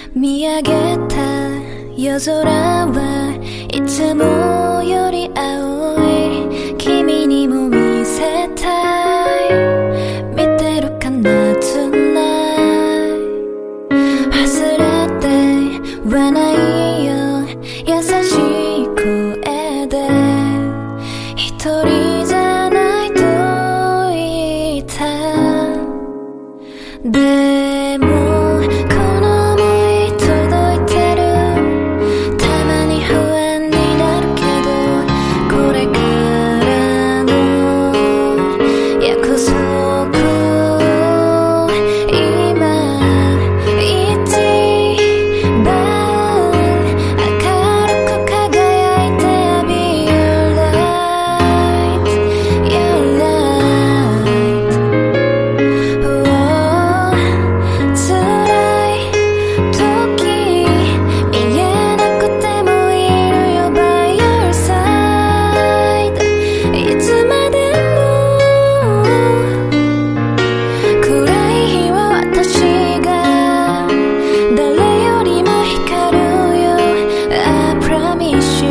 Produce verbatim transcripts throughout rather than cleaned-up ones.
見上げた夜空はいつもより青い。君にも見せたい。見てるかな tonight。 忘れてはないよ、優しい声で。一人じゃないと言った。でもこの想い届いてる。たまに不安になるけど、これからの約束、今一番明るく輝いて I'll be your light, your light。 辛い時見えなくてもいるよ by your side。 いつまでも暗い日は私が誰よりも光るよ。 I promise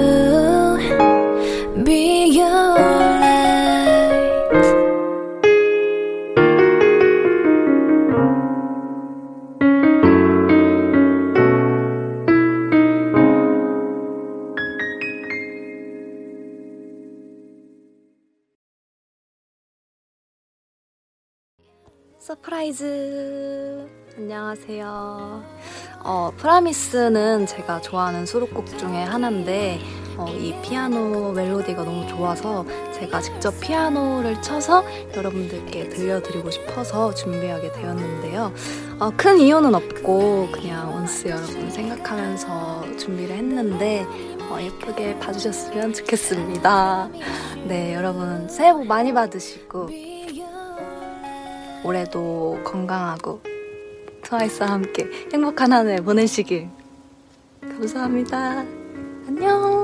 you be your light。 서프라이즈. 안녕하세요. 어, 프라미스는 제가 좋아하는 수록곡 중에 하나인데 어, 이 피아노 멜로디가 너무 좋아서 제가 직접 피아노를 쳐서 여러분들께 들려드리고 싶어서 준비하게 되었는데요. 어, 큰 이유는 없고 그냥 원스 여러분 생각하면서 준비를 했는데 어, 예쁘게 봐주셨으면 좋겠습니다. 네, 여러분 새해 복 많이 받으시고 올해도 건강하고 트와이스와 함께 행복한 한 해 보내시길. 감사합니다. 안녕.